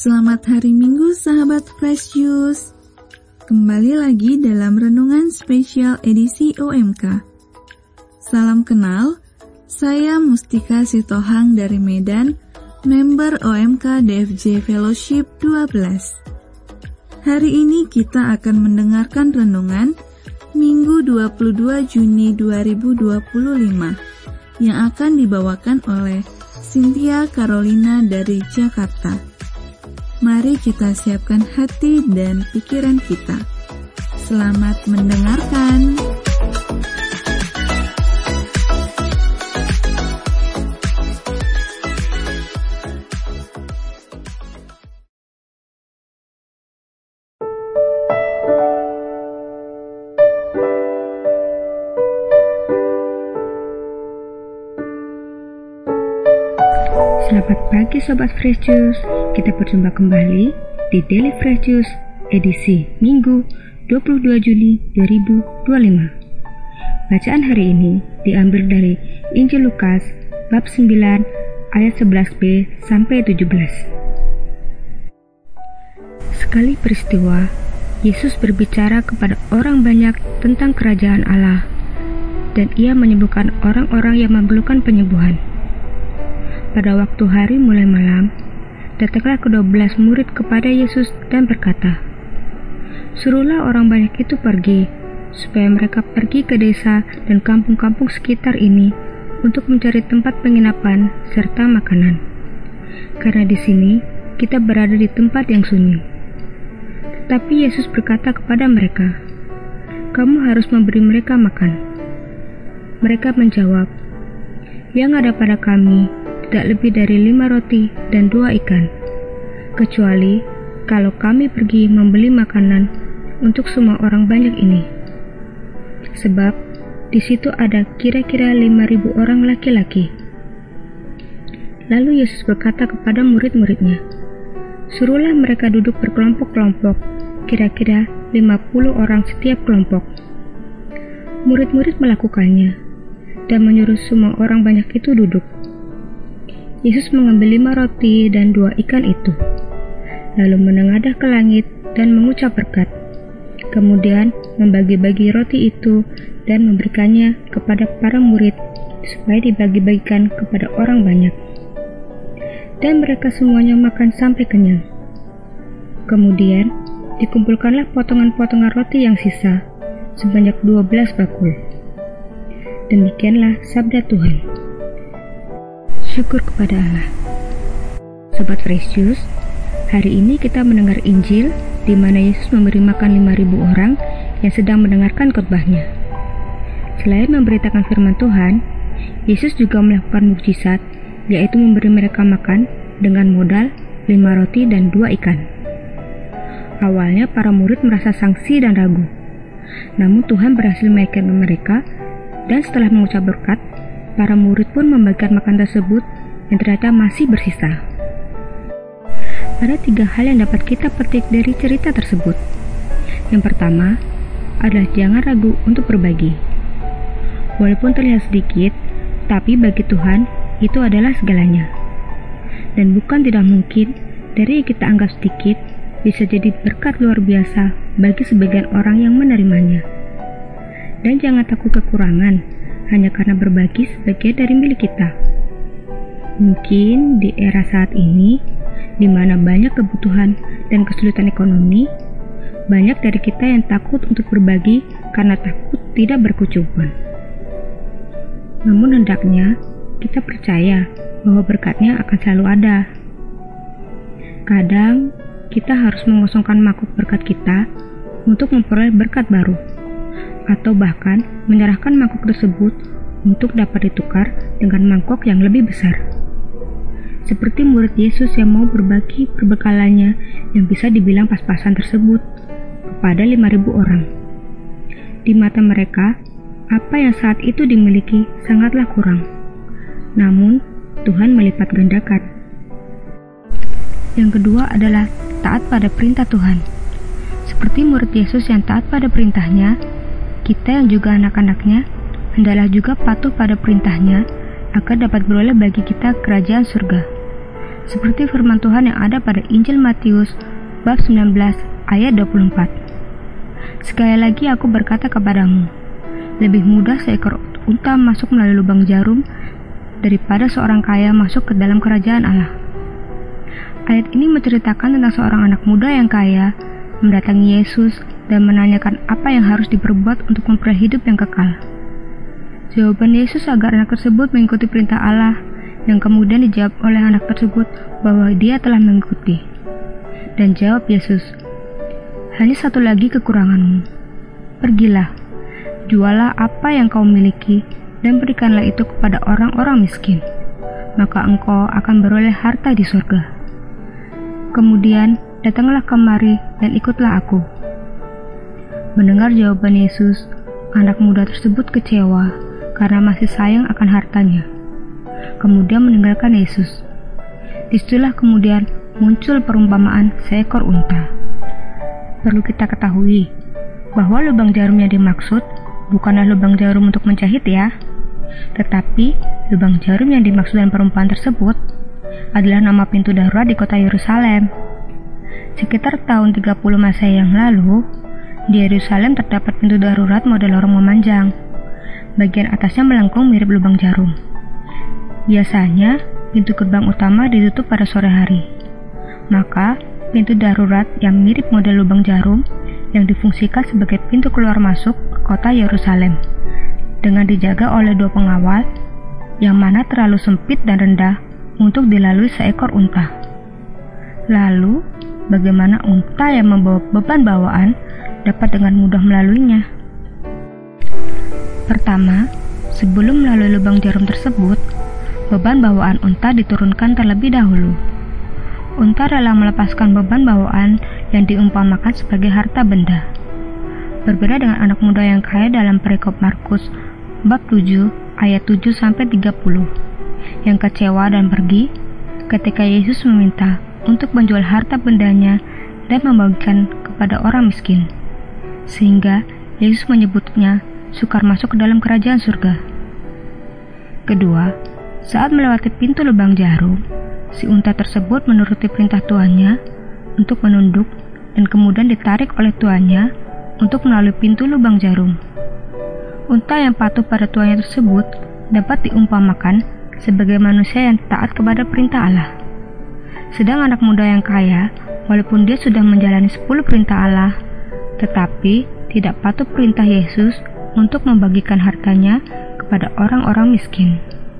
Selamat hari Minggu sahabat Fresh Juice. Kembali lagi dalam renungan spesial edisi OMK. Salam kenal, saya Mustika Sitohang dari Medan, member OMK DFJ Fellowship 12. Hari ini kita akan mendengarkan renungan Minggu 22 Juni 2025 yang akan dibawakan oleh Cynthia Carolina dari Jakarta. Mari kita siapkan hati dan pikiran kita. Selamat mendengarkan. Selamat pagi Sobat Fresh Juice. Kita berjumpa kembali di Daily Fresh Juice edisi Minggu 22 Juni 2025. Bacaan hari ini diambil dari Injil Lukas bab 9 ayat 11b sampai 17. Sekali peristiwa, Yesus berbicara kepada orang banyak tentang kerajaan Allah, dan ia menyembuhkan orang-orang yang memerlukan penyembuhan. Pada waktu hari mulai malam, datanglah ke-12 murid kepada Yesus dan berkata, "Suruhlah orang banyak itu pergi, supaya mereka pergi ke desa dan kampung-kampung sekitar ini untuk mencari tempat penginapan serta makanan. Karena di sini kita berada di tempat yang sunyi." Tetapi Yesus berkata kepada mereka, "Kamu harus memberi mereka makan." Mereka menjawab, "Yang ada pada kami tidak lebih dari 5 roti dan 2 ikan, kecuali kalau kami pergi membeli makanan untuk semua orang banyak ini. Sebab di situ ada kira-kira 5.000 orang laki-laki." Lalu Yesus berkata kepada murid-muridnya, "Suruhlah mereka duduk berkelompok-kelompok, kira-kira 50 orang setiap kelompok." Murid-murid melakukannya dan menyuruh semua orang banyak itu duduk. Yesus mengambil 5 roti dan 2 ikan itu, lalu menengadah ke langit dan mengucap berkat. Kemudian membagi-bagi roti itu dan memberikannya kepada para murid supaya dibagi-bagikan kepada orang banyak. Dan mereka semuanya makan sampai kenyang. Kemudian dikumpulkanlah potongan-potongan roti yang sisa sebanyak 12 bakul. Demikianlah sabda Tuhan. Syukur kepada Allah. Sobat Fresh Juice, hari ini kita mendengar Injil di mana Yesus memberi makan 5.000 orang yang sedang mendengarkan khotbahnya. Selain memberitakan firman Tuhan, Yesus juga melakukan mukjizat, yaitu memberi mereka makan dengan modal 5 roti dan 2 ikan. Awalnya para murid merasa sangsi dan ragu, namun Tuhan berhasil meyakinkan mereka, dan setelah mengucap berkat, para murid pun membagikan makan tersebut yang ternyata masih bersisa. Ada 3 hal yang dapat kita petik dari cerita tersebut. Yang pertama adalah jangan ragu untuk berbagi. Walaupun terlihat sedikit, tapi bagi Tuhan itu adalah segalanya. Dan bukan tidak mungkin dari yang kita anggap sedikit bisa jadi berkat luar biasa bagi sebagian orang yang menerimanya. Dan jangan takut kekurangan hanya karena berbagi sebagian dari milik kita. Mungkin di era saat ini, di mana banyak kebutuhan dan kesulitan ekonomi, banyak dari kita yang takut untuk berbagi karena takut tidak berkecukupan. Namun hendaknya kita percaya bahwa berkatnya akan selalu ada. Kadang kita harus mengosongkan mangkuk berkat kita untuk memperoleh berkat baru, atau bahkan menyerahkan mangkok tersebut untuk dapat ditukar dengan mangkok yang lebih besar. Seperti murid Yesus yang mau berbagi perbekalannya yang bisa dibilang pas-pasan tersebut kepada 5.000 orang. Di mata mereka, apa yang saat itu dimiliki sangatlah kurang. Namun, Tuhan melipat gandakan. Yang kedua adalah taat pada perintah Tuhan. Seperti murid Yesus yang taat pada perintahnya, kita yang juga anak-anaknya hendaklah juga patuh pada perintahnya agar dapat beroleh bagi kita kerajaan surga. seperti firman Tuhan yang ada pada Injil Matius bab 19 ayat 24. Sekali lagi aku berkata kepadamu, lebih mudah seekor unta masuk melalui lubang jarum daripada seorang kaya masuk ke dalam kerajaan Allah. Ayat ini menceritakan tentang seorang anak muda yang kaya mendatangi Yesus dan menanyakan apa yang harus diperbuat untuk memperoleh hidup yang kekal. Jawaban Yesus agar anak tersebut mengikuti perintah Allah, yang kemudian dijawab oleh anak tersebut bahwa dia telah mengikuti. Dan jawab Yesus, hanya satu lagi kekuranganmu. Pergilah, jualah apa yang kau miliki dan berikanlah itu kepada orang-orang miskin, maka engkau akan beroleh harta di surga. Kemudian datanglah kemari dan ikutlah aku. Mendengar jawaban Yesus, anak muda tersebut kecewa karena masih sayang akan hartanya. Kemudian meninggalkan Yesus. Disitulah kemudian muncul perumpamaan seekor unta. Perlu kita ketahui bahwa lubang jarum yang dimaksud bukanlah lubang jarum untuk menjahit ya, tetapi lubang jarum yang dimaksud dalam perumpamaan tersebut adalah nama pintu darurat di kota Yerusalem. Sekitar tahun 30 Masehi yang lalu, di Yerusalem terdapat pintu darurat model lorong memanjang. Bagian atasnya melengkung mirip lubang jarum. Biasanya, pintu gerbang utama ditutup pada sore hari. Maka, pintu darurat yang mirip model lubang jarum yang difungsikan sebagai pintu keluar masuk ke kota Yerusalem dengan dijaga oleh 2 pengawal yang mana terlalu sempit dan rendah untuk dilalui seekor unta. Lalu, bagaimana unta yang membawa beban bawaan dapat dengan mudah melaluinya? Pertama, sebelum melalui lubang jarum tersebut, beban bawaan unta diturunkan terlebih dahulu. Unta rela melepaskan beban bawaan yang diumpamakan sebagai harta benda. Berbeda dengan anak muda yang kaya dalam perikop Markus bab 7 ayat 7-30 yang kecewa dan pergi ketika Yesus meminta untuk menjual harta bendanya dan membagikan kepada orang miskin, sehingga Yesus menyebutnya sukar masuk ke dalam kerajaan surga. Kedua, saat melewati pintu lubang jarum, si unta tersebut menuruti perintah tuannya untuk menunduk dan kemudian ditarik oleh tuannya untuk melalui pintu lubang jarum. Unta yang patuh pada tuannya tersebut dapat diumpamakan sebagai manusia yang taat kepada perintah Allah. Sedang anak muda yang kaya, walaupun dia sudah menjalani 10 perintah Allah, tetapi tidak patuh perintah Yesus untuk membagikan hartanya kepada orang-orang miskin.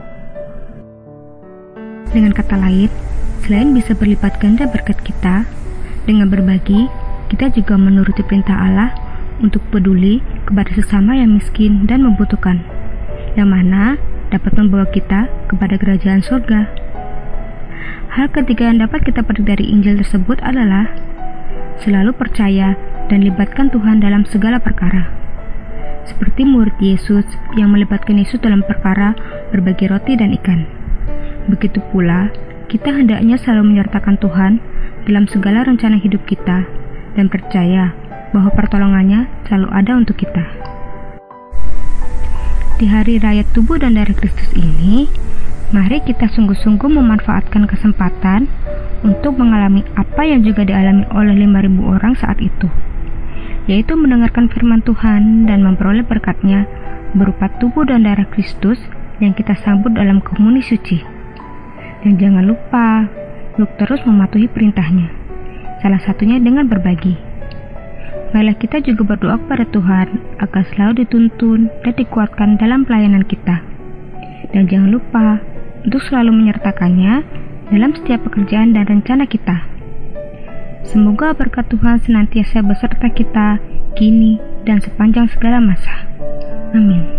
Dengan kata lain, selain bisa berlipat ganda berkat kita, dengan berbagi, kita juga menuruti perintah Allah untuk peduli kepada sesama yang miskin dan membutuhkan, yang mana dapat membawa kita kepada kerajaan surga. Hal ketiga yang dapat kita petik dari Injil tersebut adalah selalu percaya dan libatkan Tuhan dalam segala perkara. Seperti murid Yesus yang melibatkan Yesus dalam perkara berbagi roti dan ikan. Begitu pula, kita hendaknya selalu menyertakan Tuhan dalam segala rencana hidup kita dan percaya bahwa pertolongannya selalu ada untuk kita. Di hari raya tubuh dan darah Kristus ini, mari kita sungguh-sungguh memanfaatkan kesempatan untuk mengalami apa yang juga dialami oleh 5.000 orang saat itu, yaitu mendengarkan firman Tuhan dan memperoleh berkat-Nya berupa tubuh dan darah Kristus yang kita sambut dalam komuni suci. Dan jangan lupa untuk terus mematuhi perintah-Nya, salah satunya dengan berbagi. Marilah kita juga berdoa kepada Tuhan agar selalu dituntun dan dikuatkan dalam pelayanan kita. Dan jangan lupa untuk selalu menyertakannya dalam setiap pekerjaan dan rencana kita. Semoga berkat Tuhan senantiasa beserta kita kini dan sepanjang segala masa. Amin.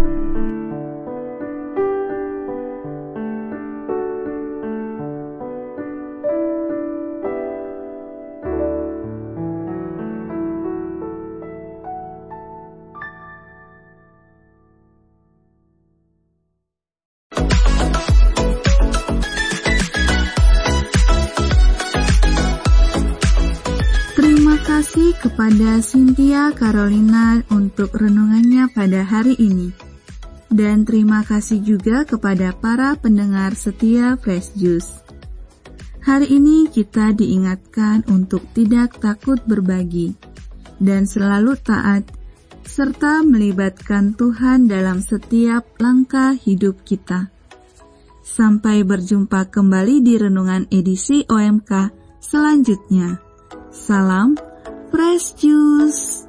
Terima kasih kepada Cynthia Carolina untuk renungannya pada hari ini. Dan terima kasih juga kepada para pendengar setia Fresh Juice. Hari ini kita diingatkan untuk tidak takut berbagi dan selalu taat, serta melibatkan Tuhan dalam setiap langkah hidup kita. Sampai berjumpa kembali di renungan edisi OMK selanjutnya. Salam Fresh Juice.